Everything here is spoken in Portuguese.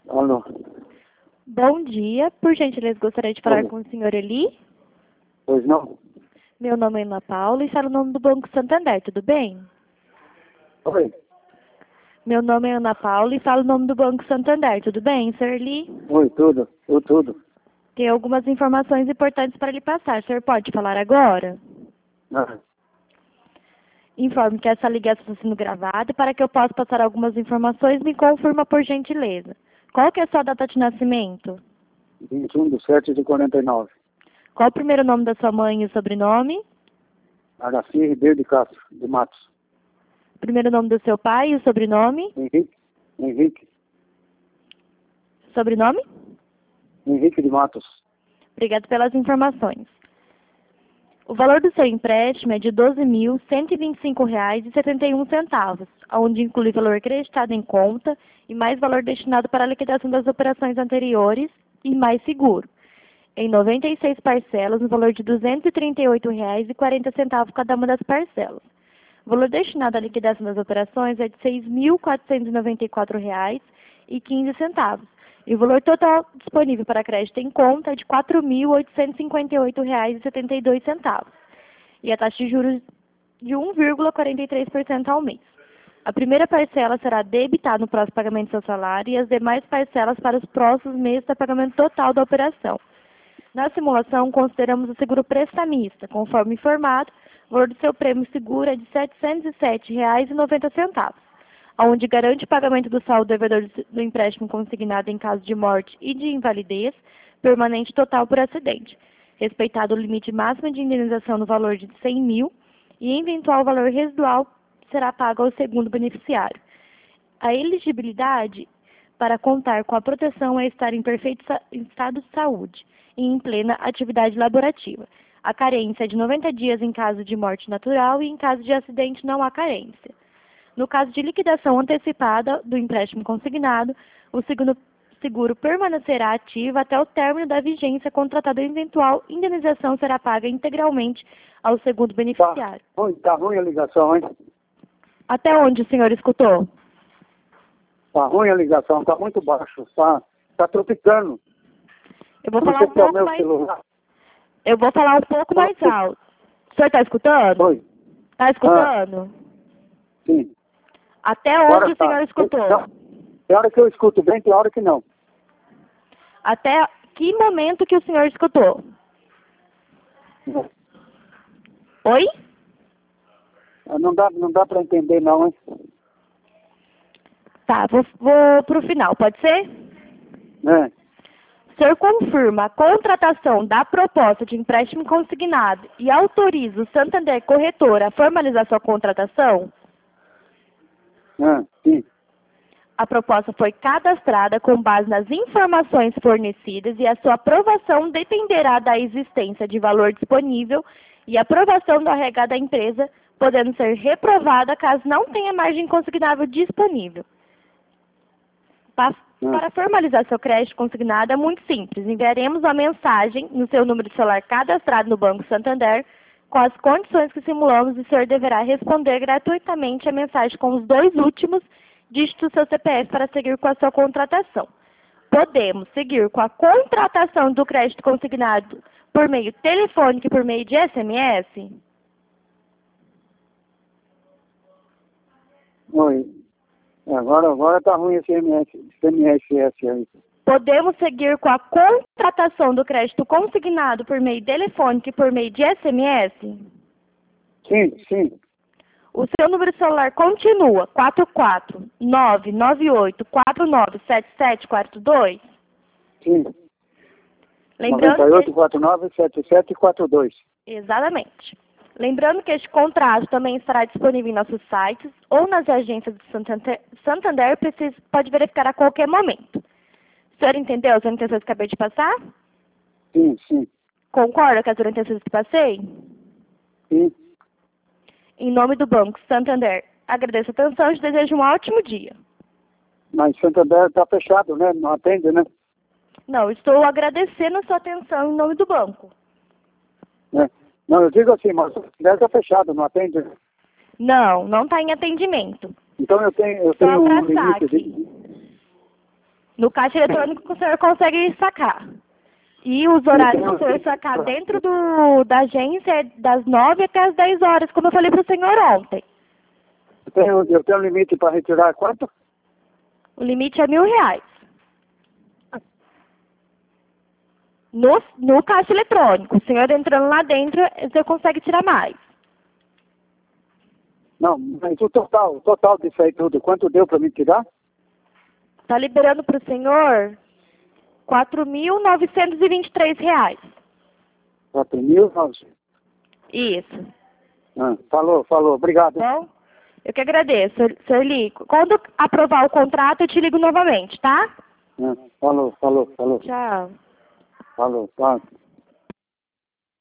Alô? Bom dia. Por gentileza, gostaria de falar Oi. com o senhor Eli. Pois não? Meu nome é Ana Paula e falo o nome do Banco Santander, tudo bem? Oi. Meu nome é Ana Paula e falo o nome do Banco Santander, tudo bem, senhor Eli? Oi, tudo. Tudo. Tem algumas informações importantes para lhe passar. O senhor pode falar agora? Ah, Informe que essa ligação está sendo gravada e para que eu possa passar algumas informações, me confirma por gentileza. Qual que é a sua data de nascimento? 21/7/49. Qual o primeiro nome da sua mãe e o sobrenome? Araci Ribeiro de Castro, de Matos. Primeiro nome do seu pai e o sobrenome? Henrique. Sobrenome? Henrique de Matos. Obrigado pelas informações. O valor do seu empréstimo é de R$ 12.125,71, onde inclui valor creditado em conta e mais valor destinado para a liquidação das operações anteriores e mais seguro, em 96 parcelas, no valor de R$ 238,40 cada uma das parcelas. O valor destinado à liquidação das operações é de R$ 6.494,15. E o valor total disponível para crédito em conta é de R$ 4.858,72. E a taxa de juros de 1,43% ao mês. A primeira parcela será debitada no próximo pagamento do seu salário e as demais parcelas para os próximos meses do pagamento total da operação. Na simulação, consideramos o seguro prestamista. Conforme informado, o valor do seu prêmio seguro é de R$ 707,90, onde garante o pagamento do saldo devedor do empréstimo consignado em caso de morte e de invalidez permanente total por acidente, respeitado o limite máximo de indenização no valor de R$ 100 mil e eventual valor residual será pago ao segundo beneficiário. A elegibilidade para contar com a proteção é estar em perfeito estado de saúde e em plena atividade laborativa. A carência é de 90 dias em caso de morte natural e em caso de acidente não há carência. No caso de liquidação antecipada do empréstimo consignado, o seguro permanecerá ativo até o término da vigência contratada e eventual indenização será paga integralmente ao segundo beneficiário. Tá ruim a ligação, hein? Até onde o senhor escutou? Tá ruim a ligação, tá muito baixo. Tá tropicando. Eu vou Não falar sei um se é o pouco meu mais. celular. Eu vou falar um pouco mais alto. O senhor está escutando? Oi. Está escutando? Sim. Até Agora onde o tá. senhor escutou? Tem hora que eu escuto bem, tem hora que não. Até que momento que o senhor escutou? Oi? Não dá para entender não, hein? Tá, vou pro final, pode ser? É. O senhor confirma a contratação da proposta de empréstimo consignado e autoriza o Santander Corretora a formalizar sua contratação? Sim. A proposta foi cadastrada com base nas informações fornecidas e a sua aprovação dependerá da existência de valor disponível e aprovação do RH da empresa, podendo ser reprovada caso não tenha margem consignável disponível. Para formalizar seu crédito consignado é muito simples. Enviaremos uma mensagem no seu número de celular cadastrado no Banco Santander com as condições que simulamos e o senhor deverá responder gratuitamente a mensagem com os 2 últimos dígitos do seu CPF para seguir com a sua contratação. Podemos seguir com a contratação do crédito consignado por meio telefônico e por meio de SMS? Oi. Agora tá ruim esse MSS aí. Podemos seguir com a contratação do crédito consignado por meio telefônico e por meio de SMS? Sim. O seu número de celular continua 44998497742? Sim. Lembrando 98497742. Exatamente. Lembrando que este contrato também estará disponível em nossos sites ou nas agências do Santander, pode verificar a qualquer momento. O senhor entendeu as orientações que acabei de passar? Sim. Concorda com as orientações que passei? Sim. Em nome do Banco Santander, agradeço a atenção e desejo um ótimo dia. Mas Santander tá fechado, né? Não atende, né? Não, estou agradecendo a sua atenção em nome do banco. Não, eu digo assim, mas Santander tá fechado, não atende, né? Não está em atendimento. Então eu tenho Só um para limite saque. de... No caixa eletrônico o senhor consegue sacar. E os horários que o senhor sacar dentro da agência é das 9 até as 10 horas, como eu falei para o senhor ontem. Eu tenho limite para retirar quanto? O limite é R$1.000. No caixa eletrônico. O senhor entrando lá dentro, você consegue tirar mais. Não, mas o total disso aí tudo, quanto deu para me tirar? Está liberando para o senhor R$4.923. 4.000? Isso. Falou, obrigado. Bom, eu que agradeço, Sr. Lee. Quando aprovar o contrato, eu te ligo novamente, tá? Falou. Tchau. Falou, tá.